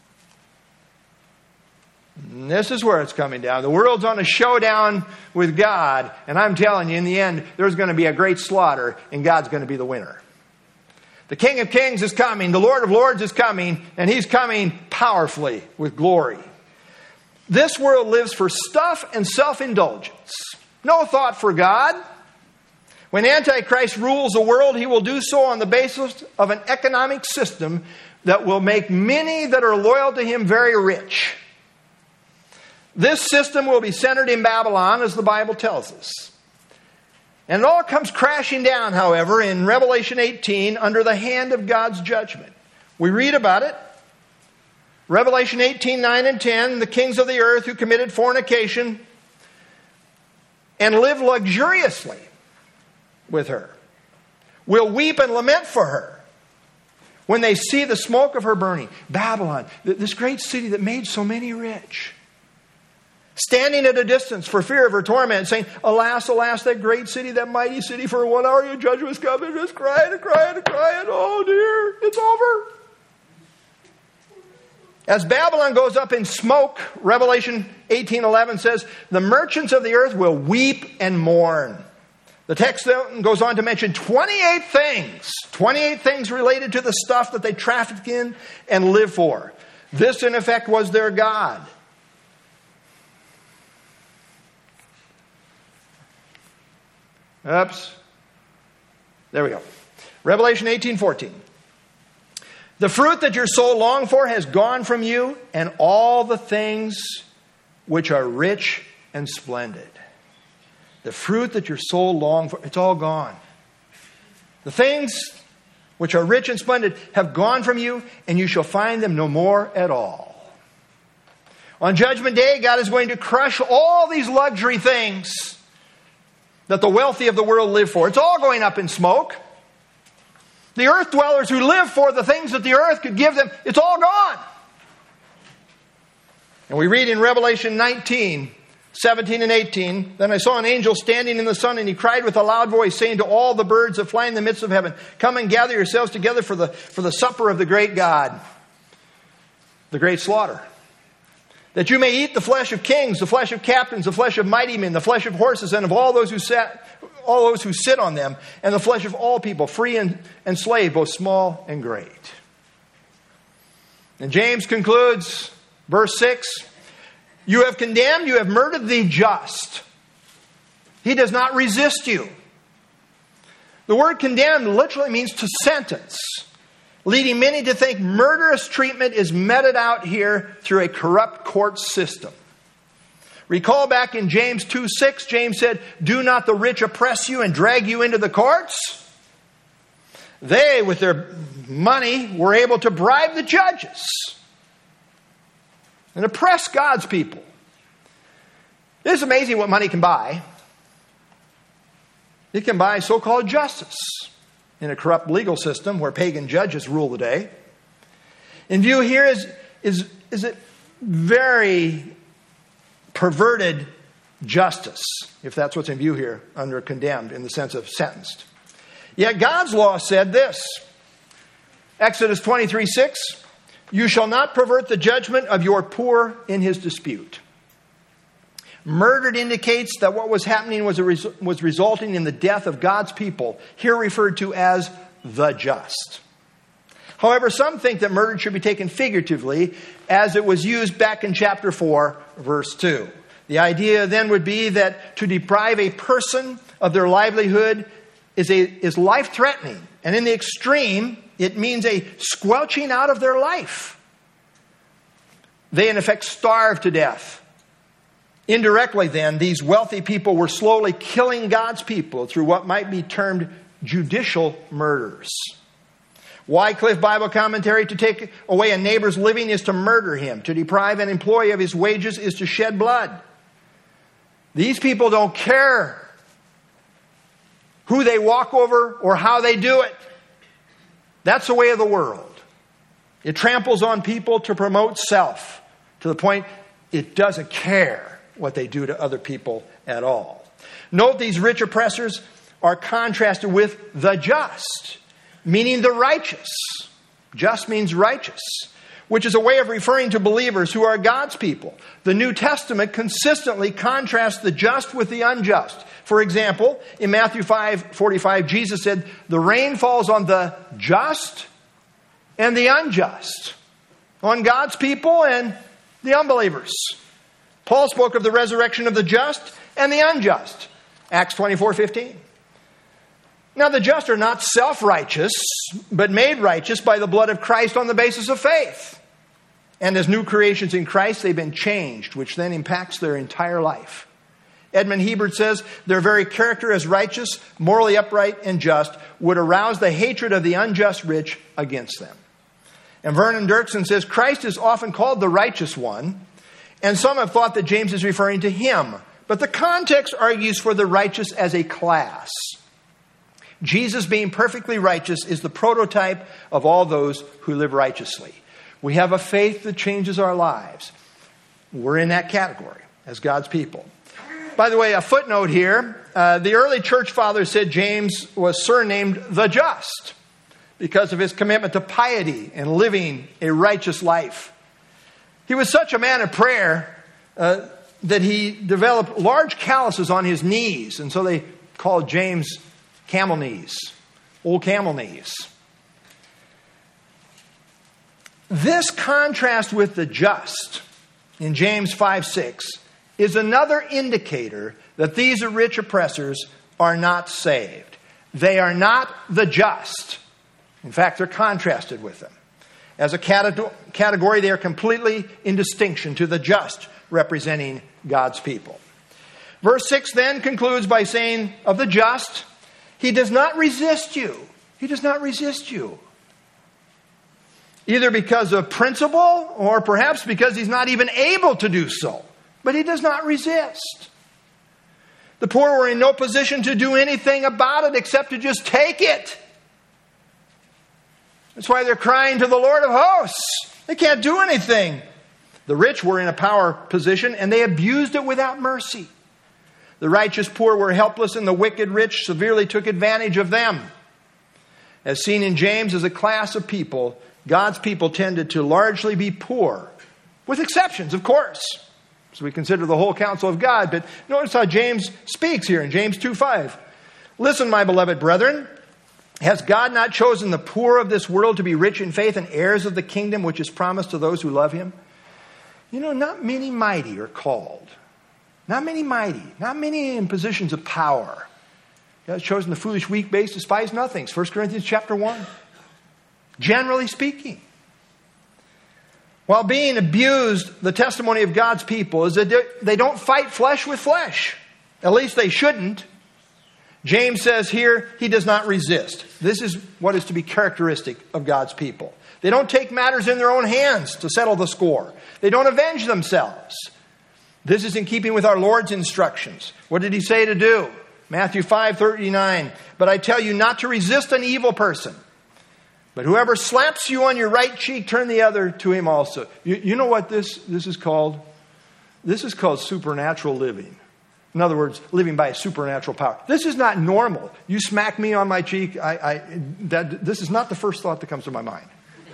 And this is where it's coming down. The world's on a showdown with God. And I'm telling you, in the end, there's going to be a great slaughter. And God's going to be the winner. The King of Kings is coming. The Lord of Lords is coming. And he's coming powerfully with glory. This world lives for stuff and self-indulgence. No thought for God. When Antichrist rules the world, he will do so on the basis of an economic system that will make many that are loyal to him very rich. This system will be centered in Babylon, as the Bible tells us. And it all comes crashing down, however, in Revelation 18 under the hand of God's judgment. We read about it. Revelation 18, 9 and 10, the kings of the earth who committed fornication and lived luxuriously with her will weep and lament for her when they see the smoke of her burning. Babylon, this great city that made so many rich, standing at a distance for fear of her torment, saying, alas, alas, that great city, that mighty city, for 1 hour your judgment is coming, just crying and crying and crying. Oh dear, it's over. As Babylon goes up in smoke, Revelation 18:11 says, the merchants of the earth will weep and mourn. The text then goes on to mention 28 things related to the stuff that they trafficked in and live for. This, in effect, was their God. Oops. There we go. Revelation 18:14. The fruit that your soul longed for has gone from you, and all the things which are rich and splendid. The fruit that your soul longed for, it's all gone. The things which are rich and splendid have gone from you, and you shall find them no more at all. On Judgment Day, God is going to crush all these luxury things that the wealthy of the world live for. It's all going up in smoke. The earth dwellers who live for the things that the earth could give them, it's all gone. And we read in Revelation 19, 17 and 18, then I saw an angel standing in the sun, and he cried with a loud voice, saying to all the birds that fly in the midst of heaven, come and gather yourselves together for the supper of the great God, the great slaughter. That you may eat the flesh of kings, the flesh of captains, the flesh of mighty men, the flesh of horses, and of all those who sit on them, and the flesh of all people, free and slave, both small and great. And James concludes, verse 6, you have condemned, you have murdered the just. He does not resist you. The word condemned literally means to sentence, leading many to think murderous treatment is meted out here through a corrupt court system. Recall back in James 2:6, James said, do not the rich oppress you and drag you into the courts? They, with their money, were able to bribe the judges and oppress God's people. It's amazing what money can buy. It can buy so-called justice in a corrupt legal system where pagan judges rule the day. In view here is a very perverted justice, if that's what's in view here, under condemned in the sense of sentenced. Yet God's law said this, Exodus 23:6, you shall not pervert the judgment of your poor in his dispute. Murdered indicates that what was happening was resulting in the death of God's people, here referred to as the just. However, some think that murder should be taken figuratively, as it was used back in chapter 4, verse 2. The idea then would be that to deprive a person of their livelihood is life-threatening. And in the extreme, it means a squelching out of their life. They, in effect, starve to death. Indirectly, then, these wealthy people were slowly killing God's people through what might be termed judicial murders. Wycliffe Bible Commentary, to take away a neighbor's living is to murder him. To deprive an employee of his wages is to shed blood. These people don't care who they walk over or how they do it. That's the way of the world. It tramples on people to promote self, to the point it doesn't care what they do to other people at all. Note these rich oppressors are contrasted with the just, meaning the righteous. Just means righteous, which is a way of referring to believers who are God's people. The New Testament consistently contrasts the just with the unjust. For example, in Matthew 5:45, Jesus said, the rain falls on the just and the unjust, on God's people and the unbelievers. Paul spoke of the resurrection of the just and the unjust. Acts 24:15. Now the just are not self-righteous, but made righteous by the blood of Christ on the basis of faith. And as new creations in Christ, they've been changed, which then impacts their entire life. Edmund Hebert says, their very character as righteous, morally upright, and just would arouse the hatred of the unjust rich against them. And Vernon Dirksen says, Christ is often called the righteous one, and some have thought that James is referring to him. But the context argues for the righteous as a class. Jesus being perfectly righteous is the prototype of all those who live righteously. We have a faith that changes our lives. We're in that category as God's people. By the way, a footnote here. The early church fathers said James was surnamed the Just because of his commitment to piety and living a righteous life. He was such a man of prayer that he developed large calluses on his knees, and so they called James camel knees, old camel knees. This contrast with the just in James 5:6 is another indicator that these rich oppressors are not saved. They are not the just. In fact, they're contrasted with them. As a category, they are completely in distinction to the just, representing God's people. Verse 6 then concludes by saying of the just, he does not resist you. He does not resist you. Either because of principle or perhaps because he's not even able to do so. But he does not resist. The poor were in no position to do anything about it except to just take it. That's why they're crying to the Lord of hosts. They can't do anything. The rich were in a power position and they abused it without mercy. The righteous poor were helpless and the wicked rich severely took advantage of them. As seen in James as a class of people, God's people tended to largely be poor, with exceptions, of course. So we consider the whole counsel of God, but notice how James speaks here in James 2:5. Listen, my beloved brethren, has God not chosen the poor of this world to be rich in faith and heirs of the kingdom which is promised to those who love him? You know, not many mighty are called. Not many mighty. Not many in positions of power. God has chosen the foolish, weak, base, despised nothings. 1 Corinthians chapter 1. Generally speaking. While being abused, the testimony of God's people is that they don't fight flesh with flesh. At least they shouldn't. James says here, he does not resist. This is what is to be characteristic of God's people. They don't take matters in their own hands to settle the score. They don't avenge themselves. This is in keeping with our Lord's instructions. What did he say to do? Matthew 5:39. But I tell you not to resist an evil person. But whoever slaps you on your right cheek, turn the other to him also. You know what this is called? This is called supernatural living. In other words, living by a supernatural power. This is not normal. You smack me on my cheek, this is not the first thought that comes to my mind.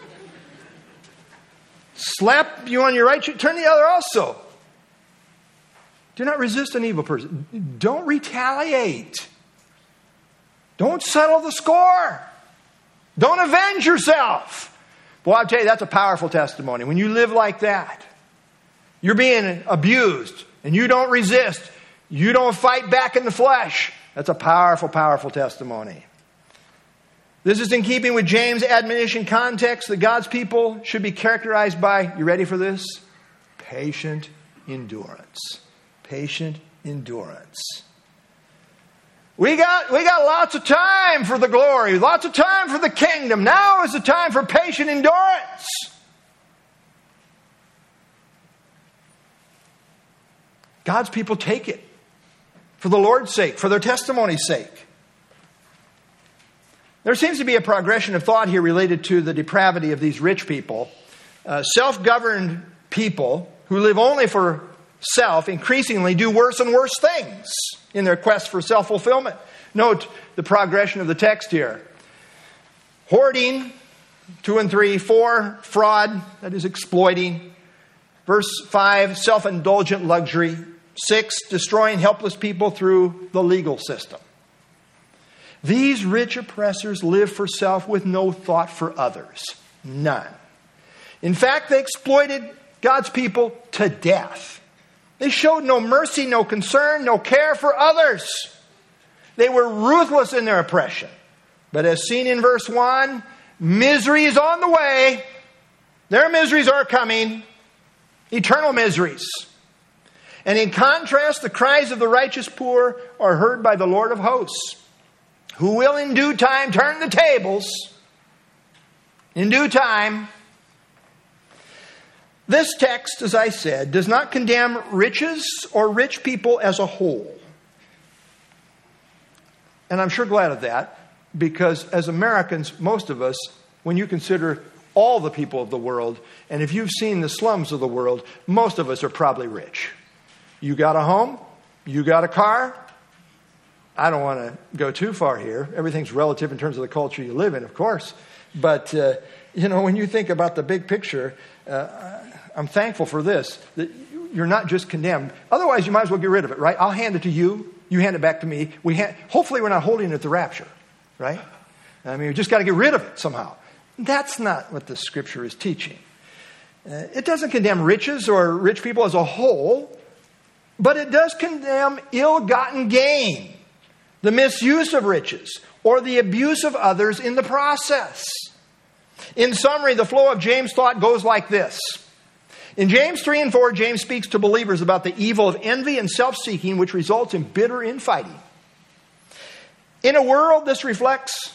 Slap you on your right cheek, turn the other also. Do not resist an evil person. Don't retaliate. Don't settle the score. Don't avenge yourself. Boy, I'll tell you, that's a powerful testimony. When you live like that, you're being abused and you don't resist. You don't fight back in the flesh. That's a powerful, powerful testimony. This is in keeping with James' admonition context that God's people should be characterized by, you ready for this? Patient endurance. Patient endurance. We got lots of time for the glory, lots of time for the kingdom. Now is the time for patient endurance. God's people take it for the Lord's sake, for their testimony's sake. There seems to be a progression of thought here related to the depravity of these rich people. Self-governed people who live only for self increasingly do worse and worse things in their quest for self-fulfillment. Note the progression of the text here. Hoarding, 2 and 3. 4, fraud, that is exploiting. Verse 5, self-indulgent luxury. 6, destroying helpless people through the legal system. These rich oppressors live for self with no thought for others. None. In fact, they exploited God's people to death. They showed no mercy, no concern, no care for others. They were ruthless in their oppression. But as seen in verse 1, misery is on the way. Their miseries are coming. Eternal miseries. And in contrast, the cries of the righteous poor are heard by the Lord of hosts, who will in due time turn the tables. In due time. This text, as I said, does not condemn riches or rich people as a whole. And I'm sure glad of that, because as Americans, most of us, when you consider all the people of the world, and if you've seen the slums of the world, most of us are probably rich. You got a home? You got a car? I don't want to go too far here. Everything's relative in terms of the culture you live in, of course. But, when you think about the big picture, I'm thankful for this, that you're not just condemned. Otherwise, you might as well get rid of it, right? I'll hand it to you. You hand it back to me. Hopefully, we're not holding it at the rapture, right? I mean, we just got to get rid of it somehow. That's not what the Scripture is teaching. It doesn't condemn riches or rich people as a whole, but it does condemn ill-gotten gain, the misuse of riches, or the abuse of others in the process. In summary, the flow of James' thought goes like this. In James 3 and 4, James speaks to believers about the evil of envy and self-seeking, which results in bitter infighting. In a word, this reflects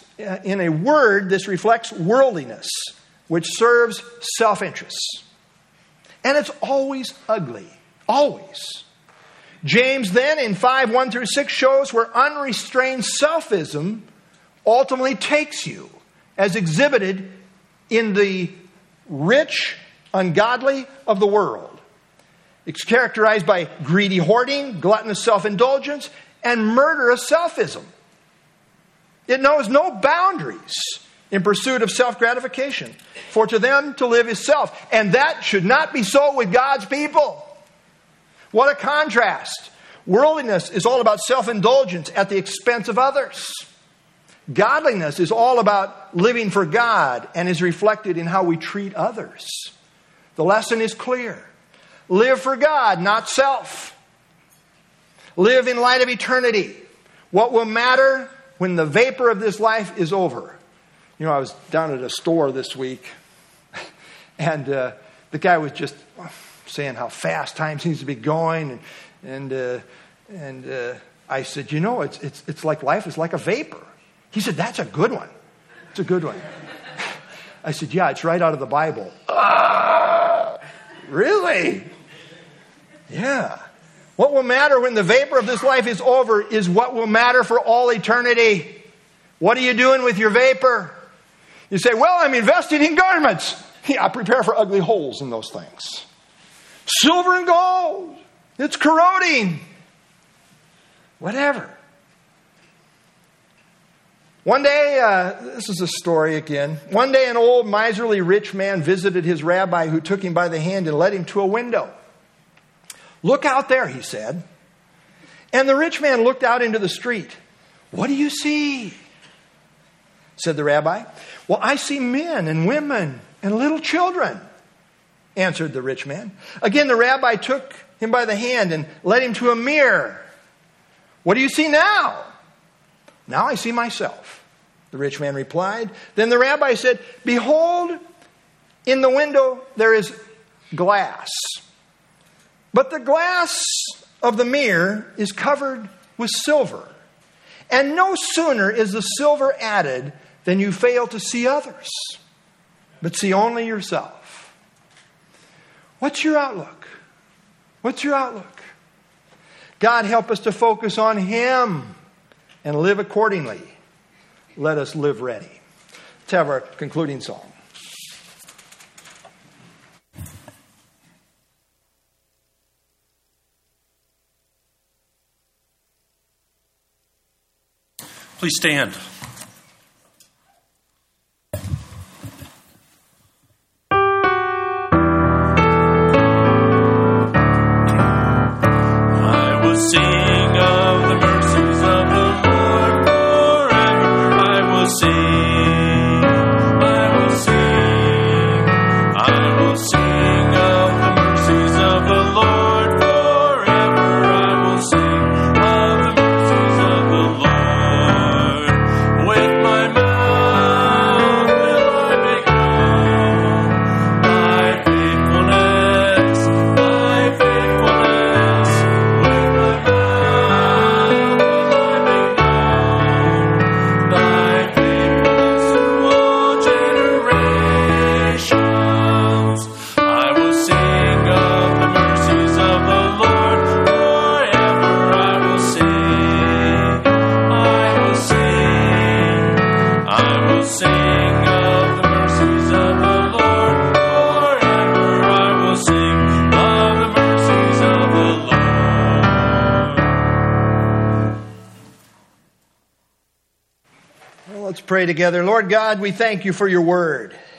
worldliness, which serves self-interests. And it's always ugly. Always. James then, in 5:1 through 6, shows where unrestrained selfism ultimately takes you, as exhibited in the rich, ungodly of the world. It's characterized by greedy hoarding, gluttonous self-indulgence, and murderous selfism. It knows no boundaries in pursuit of self-gratification. For to them to live is self. And that should not be so with God's people. What a contrast. Worldliness is all about self-indulgence at the expense of others. Godliness is all about living for God and is reflected in how we treat others. The lesson is clear. Live for God, not self. Live in light of eternity. What will matter when the vapor of this life is over? I was down at a store this week, and the guy was just saying how fast time seems to be going, and I said, it's like life is like a vapor. He said, that's a good one. It's a good one. I said, yeah, it's right out of the Bible. Really? Yeah. What will matter when the vapor of this life is over is what will matter for all eternity. What are you doing with your vapor? You say, well, I'm investing in garments. Yeah, prepare for ugly holes in those things. Silver and gold. It's corroding. Whatever. One day, this is a story again. One day an old miserly rich man visited his rabbi, who took him by the hand and led him to a window. Look out there, he said. And the rich man looked out into the street. What do you see? Said the rabbi. Well, I see men and women and little children, answered the rich man. Again, the rabbi took him by the hand and led him to a mirror. What do you see now? Now I see myself, the rich man replied. Then the rabbi said, behold, in the window there is glass. But the glass of the mirror is covered with silver. And no sooner is the silver added than you fail to see others, but see only yourself. What's your outlook? What's your outlook? God help us to focus on Him and live accordingly. Let us live ready. Let's have our concluding song. Please stand. Lord. Let's pray together. Lord God, we thank you for your word.